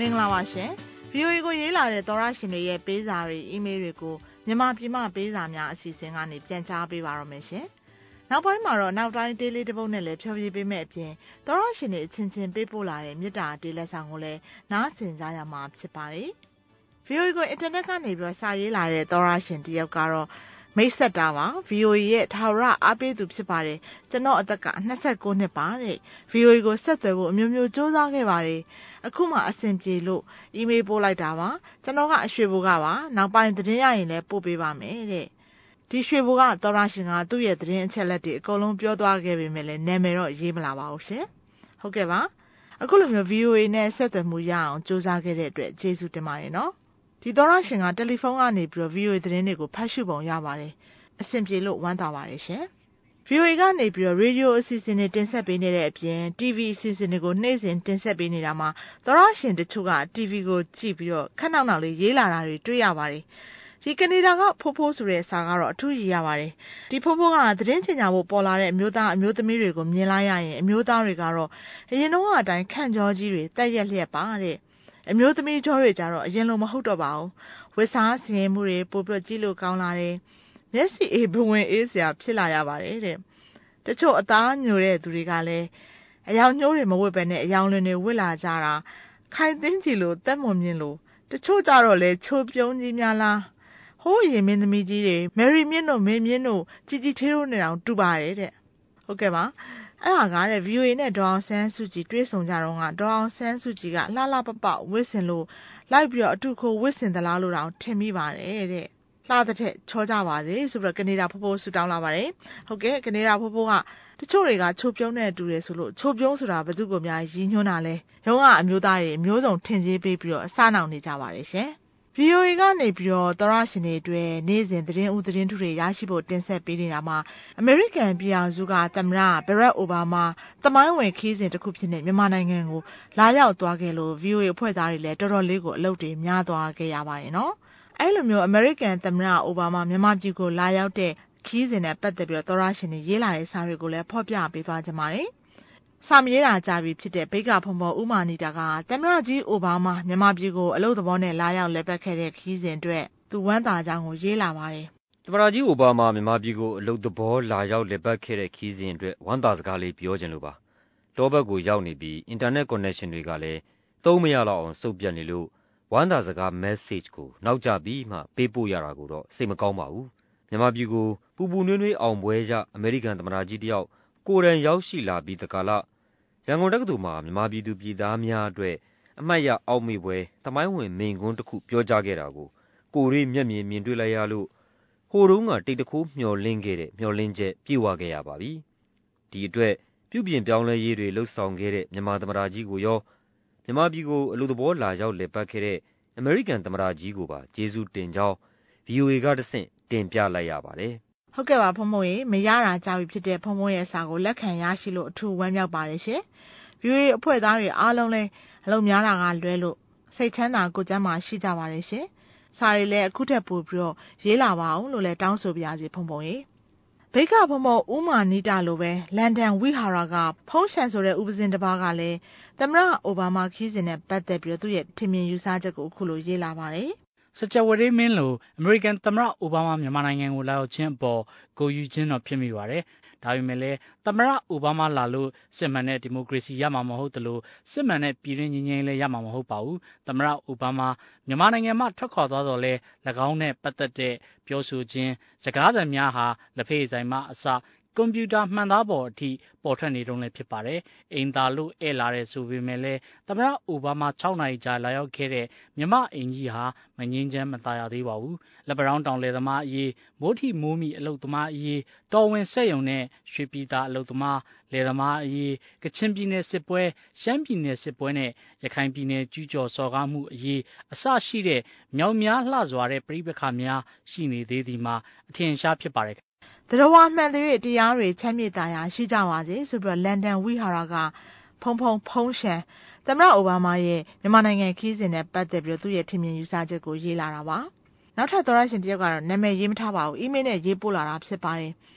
မင်္ဂလာပါရှင် VOA ကိုရေးလာတဲ့သောရရှင်တွေရဲ့ပေးစာတွေအီးမေးလ်တွေကိုမြန်မာပြည်မှပေးစာများအစီအစဉ်ကနေပြန်ကြားပေးပါရမယ်ရှင်နောက်ပိုင်းမှာတော့နောက်တိုင်းဒေးလေးတစ်ပုဒ်နဲ့လည်းဖြောပြပေးမယ့်အပြင်သောရရှင်တွေအချင်းချင်းပေးပို့လာတဲ့မေတ္တာတေးလက်ဆောင်ကိုလည်းနားဆင်ကြရမှာဖြစ်ပါတယ် VOA ကိုအင်တာနက်ကနေပြီးစာရေးလာတဲ့သောရရှင်တယောက်ကတော့မိတ်ဆက်တာပါ VOA ရဲ့ထာဝရအားပေးသူဖြစ်ပါတယ်ကျွန်တော်အသက်က29နှစ်ပါတဲ့ VOA ကိုဆက်သွယ်ဖို့အမျိုးမျိုးစူးစမ်းခဲ့ပါတယ်အခုမှအဆင်ပြေလို့အီးမေးလ်ပို့လိုက်တာပါကျွန်တော်ကအရွှေဘိုကပါနောက်ပိုင်းသတင်းရရင်လည်းပို့ပေးပါမယ်တဲ့ဒီရွှေဘိုကသောရရှင်ကသူ့ရဲ့သတင်းအချက်လက်တွေအကုန်လုံးပြောသွားခဲ့ပေမဲ့လည်းနာမည်တော့ရေးမလာပါဘူးရှင်ဟုတ်ကဲ့ပါအခုလိုမျိုး VOA နဲ့ဆက်သွယ်မှုရအောင်စူးစမ်းခဲ့တဲ့အတွက်ကျေးဇူးတင်ပါတယ်နော်ဒီသောရရှင်ကတယ်လီဖုန်းကနေပြီးတော့ VOA သတင်းတွေကိုဖတ်ရှုပုံရပါတယ်အဆင်ပြေလို့ဝမ်းသာပါတယ်ရှင် VOA ကနေပြီးတော့ Radio အစီအစဉ်တွေတင်ဆက်ပေးနေတဲ့အပြင် TV အစီအစဉ်တွေကိုနေ့စဉ်တင်ဆက်ပေးနေတာမှာသောရရှင်တချို့က TV ကိုကြည့်ပြီးတော့ခက်နောက်နောက်လေးရေးလာတာတွေတွေ့ရပါတယ်ဒီကနေဒါကဖိုးဖိုးဆိုတဲ့စာကတော့အထူးရည်ရပါတယ်ဒီဖိုးဖိုးကသတင်းချင်ညာဖို့ပေါ်လာတဲ့အမျိုးသားအမျိုးသမီးတွေကိုမြင်လိုက်ရရင်အမျိုးသားတွေကတော့အရင်တော့အတိုင်းခန့်ကြောကြီးတွေတက်ရက်လျက်ပါတဲ့အမျိုးသမီးကြောတွေကြတော့အရင်လိုမဟုတ်တော့ပါဘူးဝတ်စားစင်ရင်မှုတွေပို့ပြီးကြည့်လို့ကောင်းလာတယ်မျက်စိအေးဘဝင်အေးစရာဖြစ်လာရပါတယ်တဲ့တချို့အသားညိုတဲ့သူတွေကလည်းအယောင်ညိုးတွေမဝတ်ပဲနဲ့အယောင်လွင်တွေဝတ်လာကြတာခိုင်သိန်းကြည်လို့တက်မွန်မြင်လို့တချို့ကြတော့လေချိုးပြုံးကြီးများလားဟိုးရင်မင်းသမီးကြီးတွေမယ်ရီမြင့်တို့မင်းမြင့်တို့ជីជីသေးတို့နဲ့တောင်တူပါတယ်တဲ့ဟုတ်ကဲ့ပါအဲ့ဒါကတဲ့ VOA နဲ့ဒေါအောင်ဆန်းစုကြည်တွေ့ဆုံကြတော့ကဒေါအောင်ဆန်းစုကြည်ကလှလှပပဝစ်စင်လို့လိုက်ပြီးတော့အတူခိုဝစ်စင်သလားလို့တောင်ထင်မိပါတယ်တဲ့လှတဲ့ထက်ချောကြပါစေဆိုပြီးတော့ကနေဒါဖိုးဖိုးဆူတောင်းလာပါတယ်ဟုတ်ကဲ့ကနေဒါဖိုးဖိုးကတချို့တွေကချိုးပြုံးတဲ့တူတယ်ဆိုလို့ချိုးပြုံးဆိုတာဘယ်သူကိုများရည်ညွှန်းတာလဲရုံးကအမျိုးသားတွေမျိုးစုံထင်ကြီးပေးပြီးတော့အစနောက်နေကြပါတယ်ရှင် VOA ကနေပြီးတော့သောရရှင်တွေအတွက်နေ့စဉ်သတင်းဦးသတင်းထုတွေရရှိဖို့တင်ဆက်ပေးနေတာမှာအမေရိကန်ပြည်အောင်စုကသမ္မတဘရက်အိုဘားမားသမိုင်းဝင်ခီးစဉ်တစ်ခုဖြစ်နေမြန်မာနိုင်ငံကိုလာရောက်သွားခဲ့လို့ VOA အဖွဲ့သားတွေလည်းတော်တော်လေးကိုအလုပ်တွေများသွားခဲ့ရပါတယ်နော်အဲ့လိုမျိုးအမေရိကန်သမ္မတအိုဘားမားမြန်မာပြည်ကိုလာရောက်တဲ့ခီးစဉ်နဲ့ပတ်သက်ပြီးတော့သောရရှင်တွေရေးလာတဲ့စာတွေကိုလည်းဖော်ပြပေးသွားကြပါတယ်စာမရေးတာကြပြီဖြစ်တဲ့ဘိတ်ကဖုံဖော်ဥမာနီတာကသမ္မတကြီးအိုဘားမားမြန်မာပြည်ကိုအလုပ်သဘောနဲ့လာရောက်လက်ပတ်ခဲ့တဲ့ခီးစဉ်အတွက်သူဝမ်းသာကြောင်းကိုရေးလာပါတယ်သမ္မတကြီးအိုဘားမားမြန်မာပြည်ကိုအလုပ်သဘောလာရောက်လက်ပတ်ခဲ့တဲ့ခီးစဉ်အတွက်ဝမ်းသာစကားလေးပြောချင်လို့ပါတောဘက်ကိုရောက်နေပြီးအင်တာနက်ကွန်နက်ရှင်တွေကလည်းသုံးမရတော့အောင်စုပ်ပြတ်နေလို့ဝမ်းသာစကား message ကိုနောက်ကျပြီးမှပေးပို့ရတာကိုတော့စိတ်မကောင်းပါဘူးမြန်မာပြည်ကိုပူပူနွေးနွေးအောင်ပွဲရအမေရိကန်သမ္မတကြီးတယောက်ကိုယ်တိုင်ရောက်ရှိလာပြီးတကာလရန်ကုန်တက္ကသိုလ်မှာမြန်မာပြည်သူပြည်သားများအတွက်အမှတ်ရအောက်မေ့ပွဲသမိုင်းဝင်မိန့်ခွန်းတစ်ခုပြောကြားခဲ့တာကိုကိုယ်ရေးမျက်မြင်မြင်တွေ့လိုက်ရလို့ဟိုတုန်းကတိတ်တခိုးမျှော်လင့်ခဲ့တဲ့မျှော်လင့်ချက်ပြည့်ဝခဲ့ရပါပြီဒီအတွက်ပြုပြင်ပြောင်းလဲရေးတွေလှုပ်ဆောင်ခဲ့တဲ့မြန်မာသမ္မတကြီးကိုရောမြန်မာပြည်ကိုအလို့သဘောလာရောက်လက်ပတ်ခဲ့တဲ့အမေရိကန်သမ္မတကြီးကိုပါကျေးဇူးတင်ကြောင်း VOA ကတဆင့်တင်ပြလိုက်ရပါတယ်ဟုတ်ကဲ့ပါဖုံဖုံရေမရတာကြာပြီဖြစ်တဲ့ဖုံဖုံရဲ့စာကိုလက်ခံရရှိလို့အထူးဝမ်းမြောက်ပါတယ်ရှင် VOA အဖွဲ့သားတွေအားလုံးလည်းအလုပ်များတာကလွဲလို့စိတ်ချမ်းသာကိုယ်ကျန်းမာရှိကြပါတယ်ရှင်စာတွေလည်းအခုထက်ပိုပြီးတော့ရေးလာပါအောင်လို့လည်းတောင်းဆိုပါရစေဖုံဖုံရေဘိတ်ကဖုံဖုံဥမာနီတာလိုပဲလန်ဒန်ဝိဟာရကဖုံးရှန်ဆိုတဲ့ဥပဇင်တစ်ပါးကလည်းသမ္မတအိုဘားမားခီးစဉ်နဲ့ပတ်သက်ပြီးတော့သူ့ရဲ့ထင်မြင်ယူဆချက်ကိုအခုလိုရေးလာပါတယ်စကြဝဠာမင်းလိုအမေရိကန်သမ္မတအိုဘားမားမြန်မာနိုင်ငံကိုလာရောက်ခြင်းအပေါ်ကိုယူခြင်းတော့ဖြစ်မိပါတယ်ဒါပေမဲ့လည်းသမ္မတအိုဘားမားလာလို့စစ်မှန်တဲ့ဒီမိုကရေစီရမှာမဟုတ်သလိုစစ်မှန်တဲ့ပြည်တွင်းငြိမ်းချမ်းရေးလည်းရမှာမဟုတ်ပါဘူးသမ္မတအိုဘားမားမြန်မာနိုင်ငံမှာထွက်ခွာသွားတော့လဲ၎င်းနဲ့ပတ်သက်တဲ့ပြောဆိုခြင်းစကားသံများဟာလက်ဖေးဆိုင်မှအစကွန်ပျူတာမှန်သားပေါ်အထိပေါ်ထွက်နေတုန်းလည်းဖြစ်ပါတယ်။အိမ်သာလို့ဧည့်လာတဲ့ဆိုပေမဲ့လည်းသမ္မတအိုဘားမား6နာရီကြာလာရောက်ခဲ့တဲ့မြမအိမ်ကြီးဟာမငင်းချမ်းမသာရသေးပါဘူး။လက်ပတောင်းတောင်လယ်သမားအရေးမိုးထီမိုးမီအလုတ်သမားအရေးတော်ဝင်ဆက်ယုံနဲ့ရွှေပြည်သားအလုတ်သမားလယ်သမားအရေးကချင်ပြည်နယ်စစ်ပွဲရှမ်းပြည်နယ်စစ်ပွဲနဲ့ရခိုင်ပြည်နယ်ကျူးကျော်စော်ကားမှုအရေးအစရှိတဲ့မြောက်များလှစွာတဲ့ပြည်ပခါများရှိနေသေးသည်မှာအထင်ရှားဖြစ်ပါတယ်တရဝါမှန်တဲ့တရားတွေချမ်းမြေ့တာရာရှိကြပါစေဆိုပြီးတော့လန်ဒန်ဝိဟာရကဖုံရှန်သမ္မတအိုဘားမားရဲ့မြန်မာနိုင်ငံခီးစဉ်နဲ့ပတ်သက်ပြီးတော့သူ့ရဲ့ထင်မြင်ယူဆချက်ကိုရေးလာတာပါနောက်ထပ်သောရရှင်တယောက်ကတော့နာမည်ရေးမထားပါဘူးအီးမေးလ်နဲ့ရေးပို့လာတာဖြစ်ပါတယ်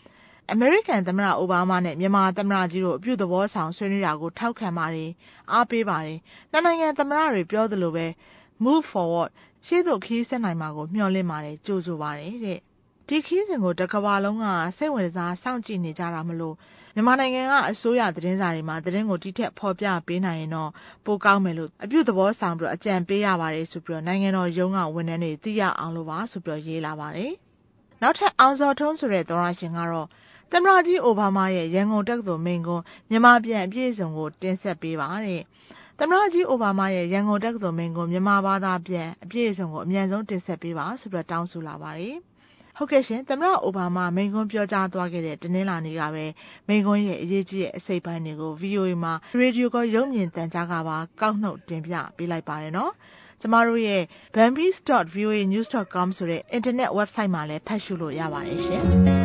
American သမ္မတအိုဘားမားနဲ့မြန်မာသမ္မတကြီးတို့အပြုသဘောဆောင်ဆွေးနွေးတာကိုထောက်ခံပါတယ်အားပေးပါတယ်နှစ်နိုင်ငံသမ္မတတွေပြောသလိုပဲ move forward ရှေ့သို့ခရီးဆက်နိုင်မှာကိုမျှော်လင့်ပါတယ်ကြိုဆိုပါတယ်တဲ့ဒီခရီးစဉ်ကိုတစ်ကမ္ဘာလုံးကစိတ်ဝင်စားစောင့်ကြည့်နေကြတာမလို့မြန်မာနိုင်ငံကအစိုးရသတင်းစာတွေမှာသတင်းကိုတိထက်ဖော်ပြပေးနိုင်ရင်တော့ပိုကောင်းမယ်လို့အပြုသဘောဆောင်ပြီးအကြံပေးရပါတယ်ဆိုပြီးတော့နိုင်ငံတော်ရုံးကဝန်ထမ်းတွေသိရအောင်လို့ပါဆိုပြီးတော့ရေးလာပါတယ်နောက်ထပ်အောင်စောထွန်းဆိုတဲ့သောရရှင်ကတော့သမ္မတကြီးအိုဘားမားရဲ့ရန်ကုန်တက္ကသိုလ်မိန့်ခွန်းမြန်မာပြန်အပြည့်အစုံကိုတင်ဆက်ပေးပါတဲ့သမ္မတကြီးအိုဘားမားရဲ့ရန်ကုန်တက္ကသိုလ်မိန့်ခွန်းမြန်မာဘာသာပြန်အပြည့်အစုံကိုအမြန်ဆုံးတင်ဆက်ပေးပါဆိုပြီးတော့တောင်းဆိုလာပါတယ်ဟုတ်ကဲ့ရှင်သမ္မတအိုဘားမားမိန့်ခွန်းပြောကြားသွားခဲ့တဲ့တနင်္လာနေ့ကပဲမိန့်ခွန်းရဲ့အရေးကြီးတဲ့အစိပ်ပိုင်းတွေကို VOA မှာရေဒီယိုကရုပ်မြင်သံကြားကပါကောက်နှုတ်တင်ပြပေးလိုက်ပါတယ်နော်ကျမတို့ရဲ့ bambis.voanews.com ဆိုတဲ့ internet website မှာလည်းဖတ်ရှုလို့ရပါတယ်ရှင်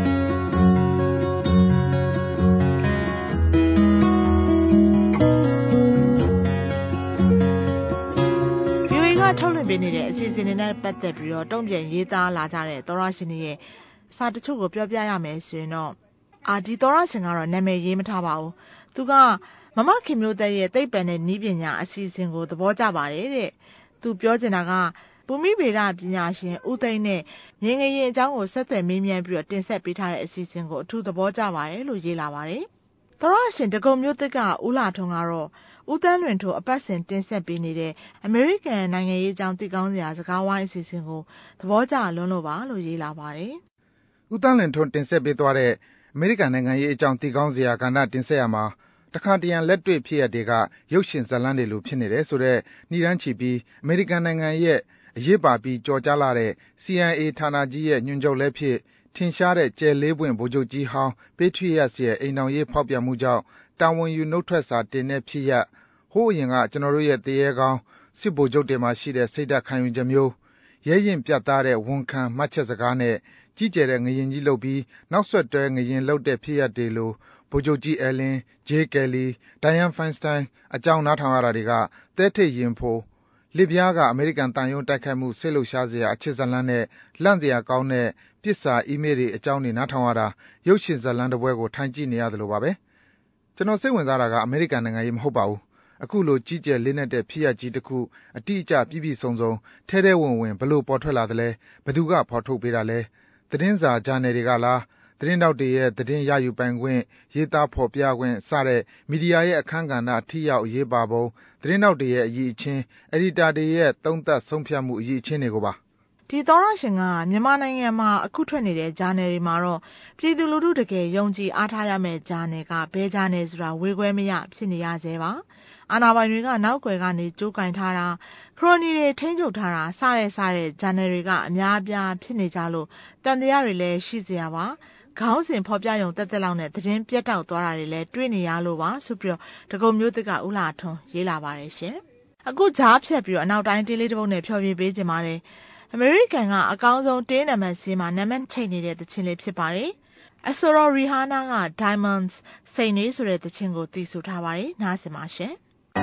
ထုတ်လွှင့်ပေးနေတဲ့အစီအစဉ်တွေနဲ့ပတ်သက်ပြီးတော့တုံ့ပြန်ရေးသားလာကြတဲ့သောရရှင်တွေရဲ့စာတချို့ကိုပြောပြရမယ်ဆိုရင်တော့ဒီသောရရှင်ကတော့နာမည်ရေးမထားပါဘူးသူကမမခင်မျိုးသက်ရဲ့သိပ္ပံနဲ့နည်းပညာအစီအစဉ်ကိုသဘောကျပါတယ်တဲ့သူပြောချင်တာကဘူမိဗေဒပညာရှင်ဦးသိန်းနဲ့မြင်ငရင်အကြောင်းကိုဆက်သွယ်မေးမြန်းပြီးတော့တင်ဆက်ပေးထားတဲ့အစီအစဉ်ကိုအထူးသဘောကျပါတယ်လို့ရေးလာပါတယ်သောရရှင်တကုံမျိုးသက်ကဦးလာထွန်းကတော့ဦးတန်းလွင်ထိုအပတ်စဉ်တင်ဆက်ပေးနေတဲ့အမေရိကန်နိုင်ငံရေးအကြောင်းသိကောင်းစရာစကားဝိုင်းအစီအစဉ်ကိုသဘောကျလွန်းလို့ပါလို့ရေးလာပါတယ်။ဦးတန်းလွင်ထိုတင်ဆက်ပေးသွားတဲ့အမေရိကန်နိုင်ငံရေးအကြောင်းသိကောင်းစရာကဏ္ဍတင်ဆက်ရမှာတခါတရံလက်တွေ့ဖြစ်ရတွေကရုပ်ရှင်ဇာတ်လမ်းတွေလိုဖြစ်နေတယ်ဆိုတော့နှီးရန်ချီပြီးအမေရိကန်နိုင်ငံရဲ့အရေးပါပြီးကြော်ကြားလာတဲ့ CIA ဌာနကြီးရဲ့ညွှန်ချုပ်လည်းဖြစ်ထင်ရှားတဲ့ကျယ်လေးပွင့်ဗိုလ်ချုပ်ကြီးဟောင်း Patriots ရဲ့အိမ်ထောင်ရေးဖောက်ပြန်မှုကြောင့်တာဝန်ယူနှုတ်ထွက်စာတင်တဲ့ဖြစ်ရပ်ဟိုးအရင်ကကျွန်တော်တို့ရဲ့တရေကောင်းစစ်ဗိုလ်ချုပ်တွေမှာရှိတဲ့စိတ်ဓာတ်ခံယူချက်မျိုးရဲရင်ပြတ်သားတဲ့ဝန်ခံမှတ်ချက်စကားနဲ့ကြီးကျယ်တဲ့ငရင်ကြီးလုပ်ပြီးနောက်ဆက်တွဲငရင်လုပ်တဲ့ဖြစ်ရပ်တွေလိုဗိုလ်ချုပ်ကြီးအလင်း၊ဂျေးကယ်လီ၊ဒိုင်ယန်ဖိုင်စတိုင်းအကြောင်းနားထောင်ရတာတွေကသဲထိတ်ရင်ဖိုလစ်ဗျားကအမေရိကန်တန်ယုံတိုက်ခိုက်မှုစိတ်လှုပ်ရှားစရာအချစ်ဇာတ်လမ်းနဲ့လန့်စရာကောင်းတဲ့ပစ်စာအီးမေးလ်တွေအကြောင်းတွေနားထောင်ရတာရုပ်ရှင်ဇာတ်လမ်းတစ်ပွဲကိုထိုင်ကြည့်နေရသလိုပါပဲကျွန်တော်စိတ်ဝင်စားတာကအမေရိကန်နိုင်ငံရေးမဟုတ်ပါဘူးအခုလိုကြီးကျယ်လေးနက်တဲ့ဖြစ်ရပ်ကြီးတစ်ခုအတိအကျပြည့်ပြည့်စုံစုံထဲထဲဝင်ဝင်ဘလို့ပေါ်ထွက်လာသလဲဘယ်သူကဖော်ထုတ်ပေးတာလဲသတင်းစာဂျာနယ်တွေကလားသတင်းတောက်တွေရဲ့သတင်းရယူပိုင်ခွင့်ရေးသားဖော်ပြခွင့်စတဲ့မီဒီယာရဲ့အခမ်းကဏ္ဍအထိရောက်ရေးပါပုံသတင်းတောက်တွေရဲ့အရေးအချင်းအက်ဒီတာတွေရဲ့သုံးသပ်ဆုံးဖြတ်မှုအရေးအချင်းတွေကိုပါဒီသောရရှင်ကမြန်မာနိုင်ငံမှာအခုထွက်နေတဲ့ဂျာနယ်တွေမှာတော့ပြည်သူလူထုတကယ်ယုံကြည်အားထားရမယ့်ဂျာနယ်ကဘယ်ဂျာနယ်ဆိုတာဝေခွဲမရဖြစ်နေရသေးပါအာဏာပိုင်တွေကနောက်ွယ်ကနေကြိုးကင်ထားတာခရိုနီတွေထိန်းချုပ်ထားတာစတဲ့ဂျာနယ်တွေကအများအပြားဖြစ်နေကြလို့တန်တရားတွေလည်းရှိစရာပါခေါင်းစဉ်ဖော်ပြရုံတက်တက်လောက်နဲ့သတင်းပြတ်တောက်သွားတာတွေလည်းတွေ့နေရလို့ပါဆိုပြီးတော့တကုံမျိုးသက်ကဦးလာထွန်းရေးလာပါတယ်ရှင်အခုဂျားဖြတ်ပြီးတော့အနောက်တိုင်းတေးလေးတစ်ပုဒ်နဲ့ဖြောပြပေးခြင်းပါတယ်အမေရိကန်ကအကောင်းဆုံးတေးနံပါတ်စီးမှာနံပါတ်ချိန်နေတဲ့သချင်းလေးဖြစ်ပါတယ်အဆိုတော်ရီဟာနာက Diamonds စိန်နေဆိုတဲ့သချင်းကိုတီးဆိုထားပါတယ်နားဆင်ပါရှင်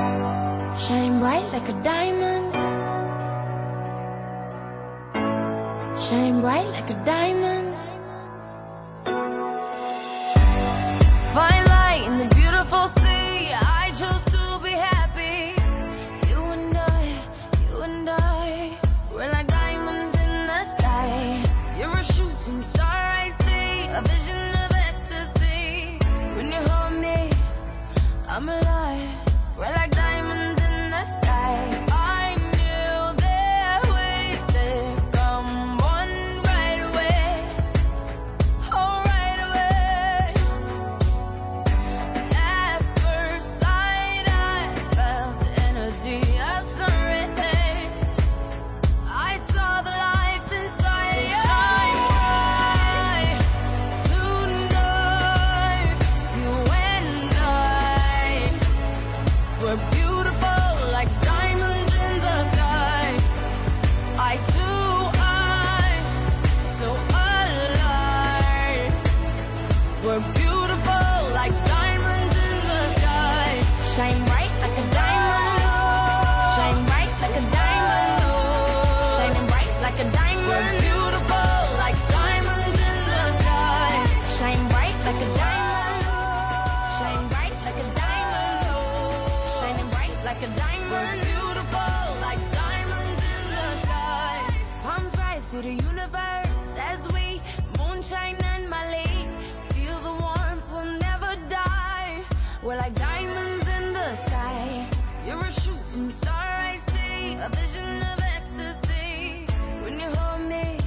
Shine bright like a diamond Shine bright like a diamond Find light in the beautiful sea I chose to be happy You and I We're like diamonds in the sky You're a shooting star I see A vision of ecstasy When you hold me I'm alive We're like diamonds like a diamond. We're beautiful like diamonds in the sky. Palms rise to the universe as we moonshine and Malay. Feel the warmth, we'll never die. We're like diamonds in the sky. You're a shooting star I see, a vision of ecstasy. When you hold me,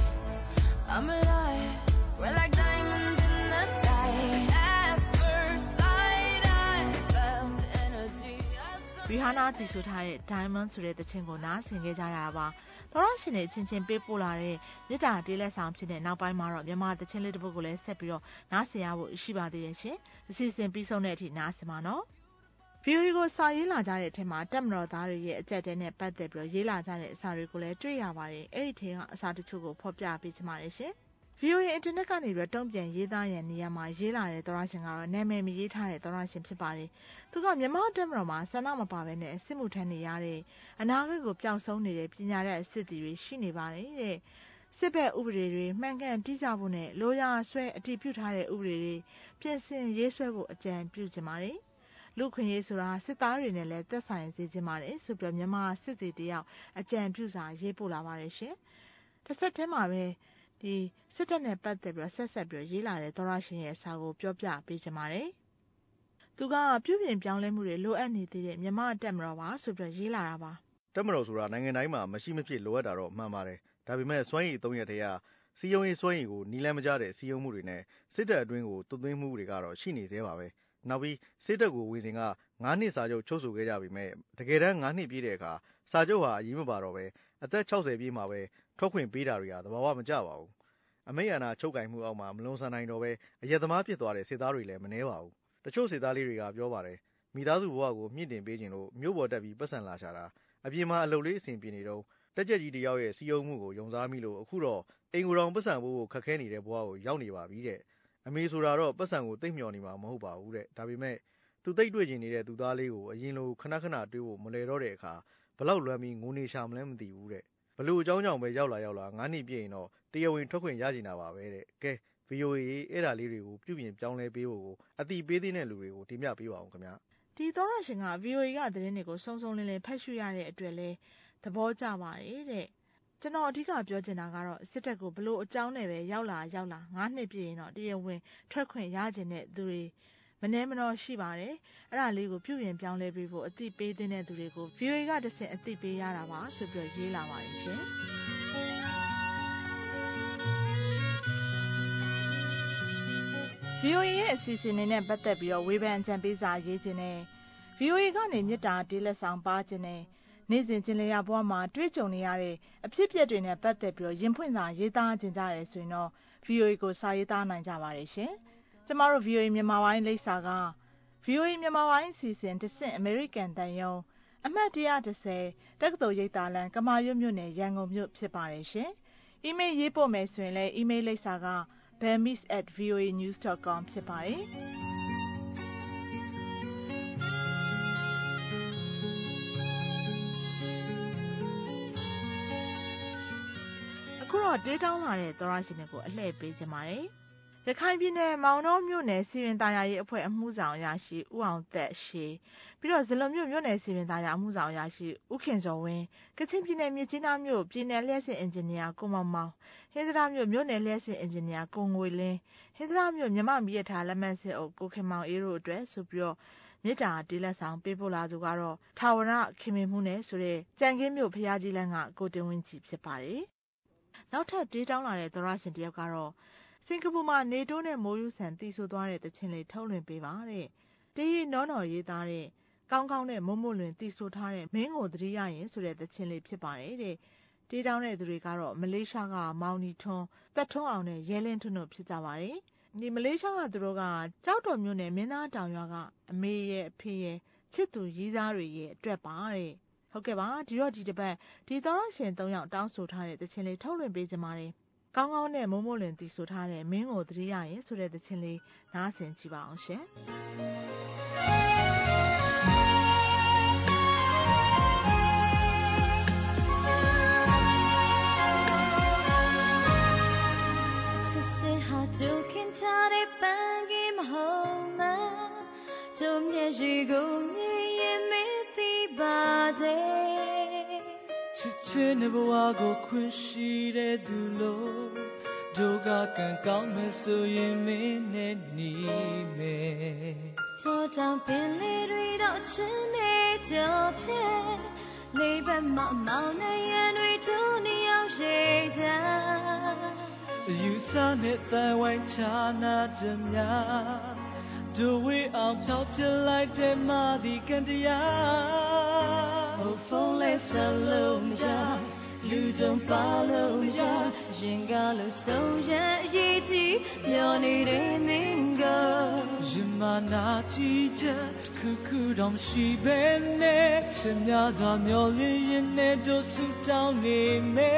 I'm alive. We're like diamonds in the sky. At first sight, I felt energy. ရီဟာနာတီဆိုထားတဲ့ Diamond ဆိုတဲ့သချင်းကိုနားဆင်ခဲ့ကြရတာပါ။သောရရှင်တွေချင်းချင်းပေးပို့လာတဲ့မြစ်တာတေးလက်ဆောင်ဖြစ်တဲ့နောက်ပိုင်းမှာတော့မြန်မာသချင်းလေးတစ်ပုဒ်ကိုလည်းဆက်ပြီးတော့နားဆင်ရဖို့ရှိပါသေးတယ်ရှင်။အစီအစဉ်ပြီးဆုံးတဲ့အထိနားဆင်ပါနော်။ VOA ကိုစာရေးလာကြတဲ့အထက်မှာတက်မတော်သားတွေရဲ့အကြက်တဲနဲ့ပတ်သက်ပြီးတော့ရေးလာကြတဲ့အစာတွေကိုလည်းတွေ့ရပါတယ်။အဲ့ဒီထဲကအစာတချို့ကိုဖော်ပြပေးချင်ပါတယ်ရှင်။ VOA အင်တာနက်ကနေပြီးတုံ့ပြန်ရေးသားရန်နေရာမှာရေးလာတဲ့သောရရှင်ကတော့နာမည်မရေးထားတဲ့သောရရှင်ဖြစ်ပါတယ်။သူကမြန်မာတက်မတော်မှာဆန္ဒမပါဘဲနဲ့စစ်မှုထမ်းနေရတဲ့အနာဂတ်ကိုပျောက်ဆုံးနေတဲ့ပညာတတ်စစ်တီတွေရှိနေပါတယ်တဲ့။စစ်ဘက်ဥပဒေတွေမှန်ကန်တိကျဖို့နဲ့လိုရာဆွဲအတည်ပြုထားတဲ့ဥပဒေတွေပြင်ဆင်ရေးဆွဲဖို့အကြံပြုချင်ပါတယ်။လူခွင့်ရေးဆိုတာစစ်သားတွေနဲ့လည်းသက်ဆိုင်စေချင်ပါတယ်ဆိုပြီးမြန်မာစစ်တီတယောက်အကြံပြုစာရေးပို့လာပါတယ်ရှင်။တစ်ဆက်တည်းမှာပဲဒီစစ်တပ်နဲ့ပတ်သက်ပြီးဆက်ပြီးရေးလာတဲ့သောရရှင်ရဲ့စာကိုပြောပြပေးချင်ပါတယ်။သူကပြုပြင်ပြောင်းလဲမှုတွေလိုအပ်နေသေးတဲ့မြန်မာတက်မတော်ပါဆိုပြီးရေးလာတာပါ။တက်မတော်ဆိုတာနိုင်ငံတိုင်းမှာမရှိမဖြစ်လိုအပ်တာတော့မှန်ပါတယ်။ဒါပေမဲ့စွမ်းရည်3ရက်တည်းကစီယုံရေးစွမ်းရည်ကိုနီးလန်းမကြတဲ့စီယုံမှုတွေနဲ့စစ်တပ်အတွင်းကိုသွတ်သွင်းမှုတွေကတော့ရှိနေသေးပါပဲ။နောက်ပြီးစစ်တပ်ကိုဝင်စဉ်က9နှစ်စာချုပ်ချုပ်ဆိုခဲ့ကြပြီမဲ့တကယ်တမ်း9နှစ်ပြည့်တဲ့အခါစာချုပ်ဟာအရေးမပါတော့ပဲအသက်60ပြည့်မှာပဲထွက်ခွင့်ပေးတာတွေကသဘာဝမကျပါဘူး။အမိန့်အာဏာချုပ်ကင်မှုအောက်မှာမလွန်ဆန်နိုင်တော့ပဲအရက်သမားဖြစ်သွားတဲ့စစ်သားတွေလည်းမနှဲပါဘူး။တချို့စစ်သားလေးတွေကပြောပါတယ်မိသားစုဘဝကိုမြင့်တင်ပေးခြင်းလို့မြို့ပေါ်တက်ပြီးပတ်စံလာရှာတာအပြင်မှာအလုပ်လေးအဆင်ပြေနေတော့တက်ကြက်ကြီးတယောက်ရဲ့စီယုံမှုကိုယုံစားမိလို့အခုတော့အိမ်ကိုယ်တော်ပတ်စံဖို့ခက်ခဲနေတဲ့ဘဝကိုရောက်နေပါပြီတဲ့အမေဆိုတာတော့ပတ်စံကိုသိမ့်မျှော်နေမှာမဟုတ်ပါဘူးတဲ့ဒါပေမဲ့သူသိတွေ့ကျင်နေတဲ့သူသားလေးကိုအရင်လိုခဏခဏတွေးဖို့မလဲတော့တဲ့အခါဘလောက်လွမ်းပြီးငိုနေရှာမလဲမသိဘူးတဲ့ဘလို့အကြောင်းကြောင့်ပဲရောက်လာ9နှစ်ပြည့်ရင်တော့တရားဝင်ထွက်ခွင့်ရကျင်တာပါပဲတဲ့ကဲ VOA အဲ့ဒါလေးတွေကိုပြုပြင်ပြောင်းလဲပေးဖို့အတိပေးသေးတဲ့လူတွေကိုတင်ပြပေးပါအောင်ခင်ဗျာဒီသောရရှင်က VOA ကသတင်းတွေကိုစုံစုံလင်လင်ဖတ်ရှုရတဲ့အတွက်လဲသဘောကျပါတယ်တဲ့ကျွန်တော်အဓိကပြောချင်တာကတော့စစ်တပ်ကိုဘလို့အကြောင်းနဲ့ပဲရောက်လာ9နှစ်ပြည့်ရင်တော့တရားဝင်ထွက်ခွင့်ရကျင်တဲ့သူတွေမနှဲမနှောရှိပါတယ်အဲ့ဒါလေးကိုပြုပြင်ပြောင်းလဲပေးဖို့အတိပေးတဲ့သူတွေကို VOA ကတစ်ဆင့်အတိပေးရတာပါဆိုပြီးရေးလာပါတယ်ရှင်VOA ရဲ့အစီအစဉ်တွေနဲ့ပတ်သက်ပြီးတော့ဝေဖန်အကြံပေးစာရေးခြင်းနဲ့ VOA ကနေမြစ်တာတေးလက်ဆောင်ပါခြင်းနဲ့နေ့စဉ်ကျင်လည်ရဘဝမှာတွေ့ကြုံနေရတဲ့အဖြစ်အပျက်တွေနဲ့ပတ်သက်ပြီးတော့ရင်ဖွင့်စာရေးသားခြင်းကြရဲဆိုရင်တော့ VOA ကိုစာရေးသားနိုင်ကြပါတယ်ရှင်။ကျမတို့ VOA မြန်မာပိုင်းလိပ်စာက VOA မြန်မာပိုင်းအစီအစဉ်တစ်ဆင့်အမေရိကန်တန်ယုံအမှတ်130တက္ကသိုလ်ရိပ်သာလမ်းကမာရွတ်မြို့နယ်ရန်ကုန်မြို့ဖြစ်ပါတယ်ရှင်။အီးမေးလ်ရေးပို့မယ်ဆိုရင်လည်းအီးမေးလ်လိပ်စာကbammis@voanews.com ဖြစ်ပါတယ်။အခုတော့တေးတောင်းလာတဲ့သောရရှင်တွေကိုအလှည့်ပေးခြင်းပါတယ်။ရခိုင်ပြည်နယ်မောင်နှောမြို့နယ်စီရင်သားရရေးအဖွဲ့အမှုဆောင်အရာရှိဦးအောင်သက်ရှေပြီးတော့ဇလွန်မြို့နယ်စီရင်သားရအမှုဆောင်အရာရှိဦးခင်စောဝင်းကချင်ပြည်နယ်မြစ်ကြီးနားမြို့ပြည်နယ်လျှက်စစ်အင်ဂျင်နီယာကိုမောင်မောင်ဟင်္သာမြို့နယ်လျှက်စစ်အင်ဂျင်နီယာကိုငွေလင်းဟင်္သာမြို့မြမမီရထားလက်မှတ်စစ်အုပ်ကိုခင်မောင်အေးတို့အတွက်ဆိုပြီးတော့မြစ်တာတေးလက်ဆောင်ပေးပို့လာသူကတော့ထာဝရခင်မင်မှုနဲ့ဆိုတဲ့ကြံခင်းမြို့ဖျားကြီးလန်းကကိုတင်ဝင်းကြီးဖြစ်ပါတယ်။နောက်ထပ်တေးတောင်းလာတဲ့သောရရှင်တယောက်ကတော့စင်ကာပူမှာနေတိုးနဲ့မိုးယူဆန်တီးဆိုသွားတဲ့တခြင်းလေးထုတ်လွှင့်ပေးပါတဲ့။တေးရီနောနော်ရေးသားတဲ့ကောင်းကောင်းနဲ့မုံမွလွင်တီးဆိုထားတဲ့မင်းကိုသတိရရင်ဆိုတဲ့တခြင်းလေးဖြစ်ပါတယ်တဲ့။တေးတောင်းတဲ့သူတွေကတော့မလေးရှားကမောင်နီထွန်းသက်ထွန်းအောင်နဲ့ရဲလင်းထွန်းတို့ဖြစ်ကြပါတယ်။ဒီမလေးရှားကသူတို့ကကြောက်တော်မြို့နယ်မင်းသားတောင်ရွာကအမေရဲ့အဖေရဲ့ချစ်သူရီးသားတွေရဲ့အတွက်ပါတဲ့။ဟုတ်ကဲ့ပါဒီတော့ဒီတစ်ပတ်ဒီသောရရှင်3ယောက်တောင်းဆိုထားတဲ့တခြင်းလေးထုတ်လွှင့်ပေးကြပါတယ်။ကောင်းကောင်းနဲ့မိုးမိုးလင်တီဆိုထားတဲ့မင်းကိုသတိရရင်ဆိုတဲ့သချင်းလေးနားဆင်ကြည့်ပါအောင်ရှင်။စစ်စစ်ဟာကြိုခင်ချတဲ့ပန်းကြီးမဟုတ်လား။ကြုံမျက်ရှိကိုမြင်ရင်မသိပါစေချစ်ချင်းနဲ့ဘဝကိုခွင့်ရှိတဲ့သူလို့တို့ကကံကောင်းမယ်ဆိုရင်မင်းနဲ့နေမယ်ကြောကြောင့်ပင်လေးတွေတော့ချင်းနေကြောဖြစ်လေးဘက်မှာမောင်နှံရံတွေတို့နေအောင်ရှိကြယူဆနဲ့တိုင်ဝိုင်းချနာကြများတို့ဝေးအောင်ဖြောက်ပြလိုက်တဲ့မာဒီကန်တရားဟိုဖုန်းလေးဆက်လို့မရလူကြုံပါလို့မရရင်ကလို့ဆုံးရအရေးကြီးမျောနေတဲ့မင်းကိုရင်မနာကြည့်ချက်တစ်ခုခုတော့မရှိပဲနဲ့ချင်များစွာမျောလင်းရင်နဲ့တို့ဆူတောင်းနေမယ်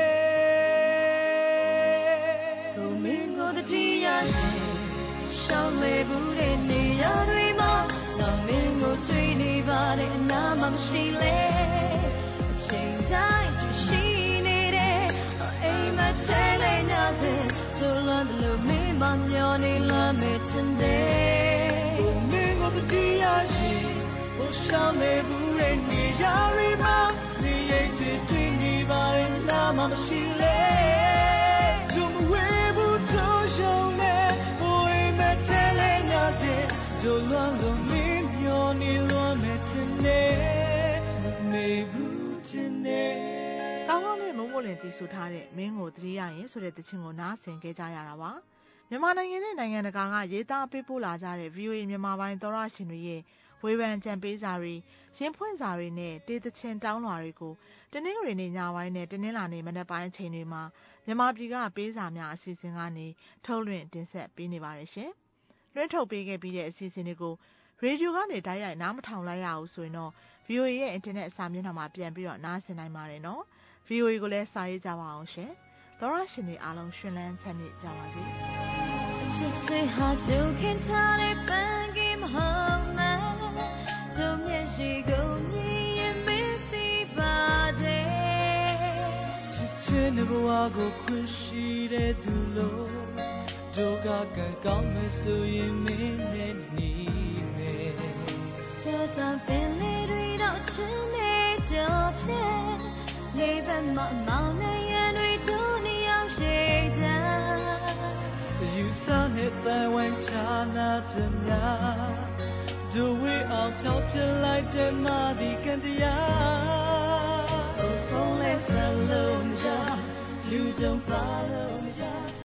မင်းကိုတတိယရှင်ရှောင်းလေဘူးတဲ့နေရာတွေမှာတော့မင်းကိုတွေ့နေပါတဲ့အနာမရှိလေအချိန်တိုင်းရှိနေတဲ့အိမ်မှာချဲလေညာတဲ့ကျလွန်တယ်လို့မင်းမမျောနေလာမယ်ချင်တယ်မင်းကိုတတိယရှင်ဟိုရှောင်းလေဘူးတဲ့နေရာတွေမှာနေရိပ်တွေတွေ့နေပါတဲ့အနာမရှိလေ 就乱了没有你乱没真的没不真的ကောင်းကောင်းလေးမုံမို့လင်တည်ဆူထားတဲ့မင်းကိုသတိရရင်ဆိုတဲ့တခြင်းကိုနားဆင်ခဲ့ကြရတာပါမြန်မာနိုင်ငံနဲ့နိုင်ငံတကာကရေးသားပေးပို့လာကြတဲ့ VOA မြန်မာပိုင်းသောရရှင်တွေရဲ့ဝေဖန်ကြံပေးစာတွေရင်ဖွင့်စာတွေနဲ့တေးသခြင်းတောင်းလွှာတွေကိုတနင်္ဂနွေနေ့ညပိုင်းနဲ့တနင်္လာနေ့မနက်ပိုင်းအချိန်တွေမှာမြန်မာပြည်ကပေးစာများအစီအစဉ်ကနေထုတ်လွှင့်တင်ဆက်ပေးနေပါတယ်ရှင်လွှင့်ထုတ်ပေးခဲ့ပြီးတဲ့အစီအစဉ်တွေကိုရေဒီယိုကနေတိုက်ရိုက်နားမထောင်လိုက်ရအောင်ဆိုရင်တော့ VOA ရဲ့အင်တာနက်စာမျက်နှာမှာပြန်ပြီးတော့နားဆင်နိုင်ပါတယ်နော် VOA ကိုလည်းစာရေးကြပါအောင်ရှင်သောရရှင်တွေအားလုံးရှင်လန်းချမ်းမြေ့ကြပါစေချစ်စင်ဟာကြိုခင်ထားတဲ့ပန်းကင်းမဟုတ်လားကြုံမျက်ရှိကုန်မြင်ရင်မသိပါစေချစ်ချင်းတဲ့ဘဝကိုခွင့်ရှိတဲ့သူလို့တို့ကကံကောင်းမယ်ဆိုရင်မင်းနဲ့နေမယ်ကြောကြောင့်ပင်လေးတွေတော့ချင်းနေကြောဖြစ်လေးဘက်မှာမောင်နှံရံတွေတို့နေအောင်ရှိကြယူဆနဲ့တိုင်ဝိုင်းချနာကြများတို့ဝေးအောင်ဖြောက်ပြလိုက်တဲ့မာဒီကန်တရားဖုန်းလေးဆက်လို့မရလူကြုံပါလို့မရ